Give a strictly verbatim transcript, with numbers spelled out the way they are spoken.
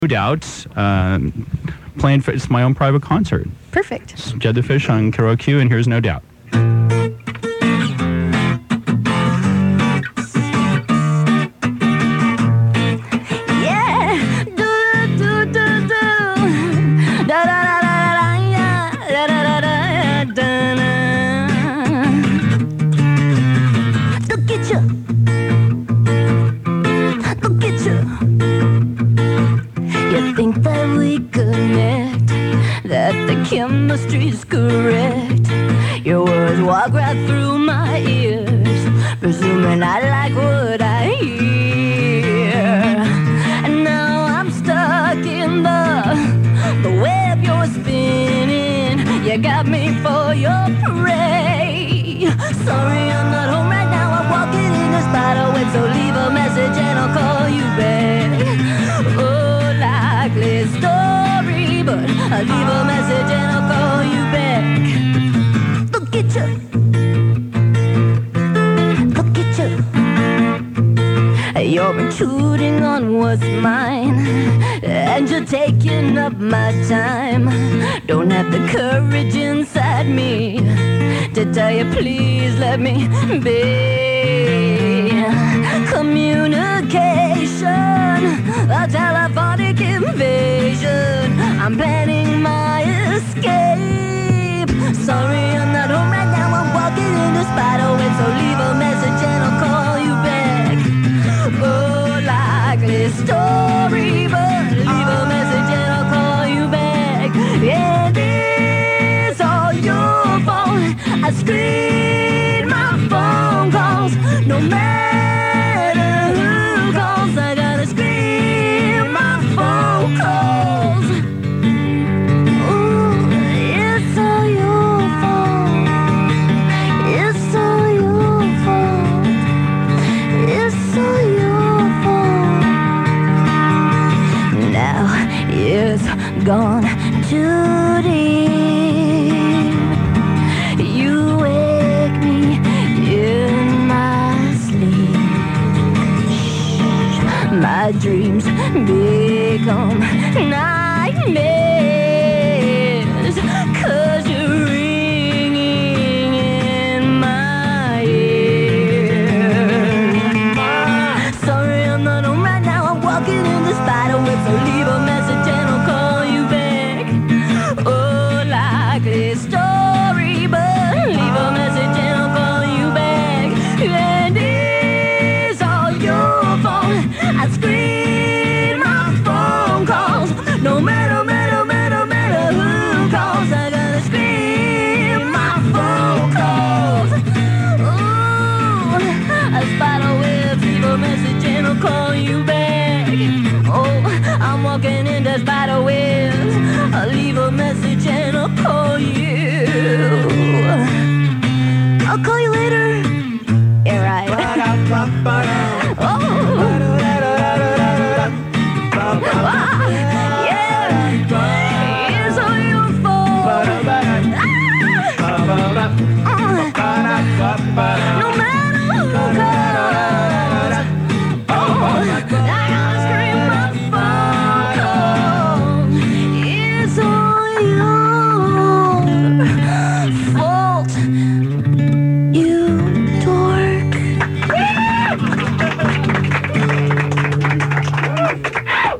Doubt, um, playing for, it's my own private concert. Perfect. It's Jed the Fish on K R O Q, and here's No Doubt. Think that we connect, that the chemistry's correct. Your words walk right through my ears, presuming I like what I hear. And now I'm stuck in the, the web you're spinning. You got me for your prey. Sorry, I'm not home right now. I'm walking in a spider web, so leave a message and I'll call you back. Oh, likely story, but I'll leave a message and I'll call you back. Look at you. Look at you. You're intruding on what's mine, and you're taking up my time. Don't have the courage inside me to tell you, please let me be. Communication, a telephonic invasion. I'm planning my escape. Sorry, I'm not home right now. I'm walking in the spider web, so leave a message and I'll call you back. Oh, likely story, but leave a message and I'll call you back. Yeah, it's all your fault. I screen my phone calls, no matter. Gone too deep. You wake me in my sleep. My dreams become nightmares, 'cause you're ringing in my ear. Sorry, I'm not home right now. I'm walking in the spider web, so leave a message and I'll call. Story, but leave a message and I'll call you back. And it's all your fault. I screen my phone calls, no matter, matter, matter, matter who calls. I gotta screen my phone calls. Ooh, a spider web, leave a message and I'll call you back. Oh, I'm walking in the spider webs. I'll leave a message and I'll call you. I'll call you later. Yeah, right. Oh.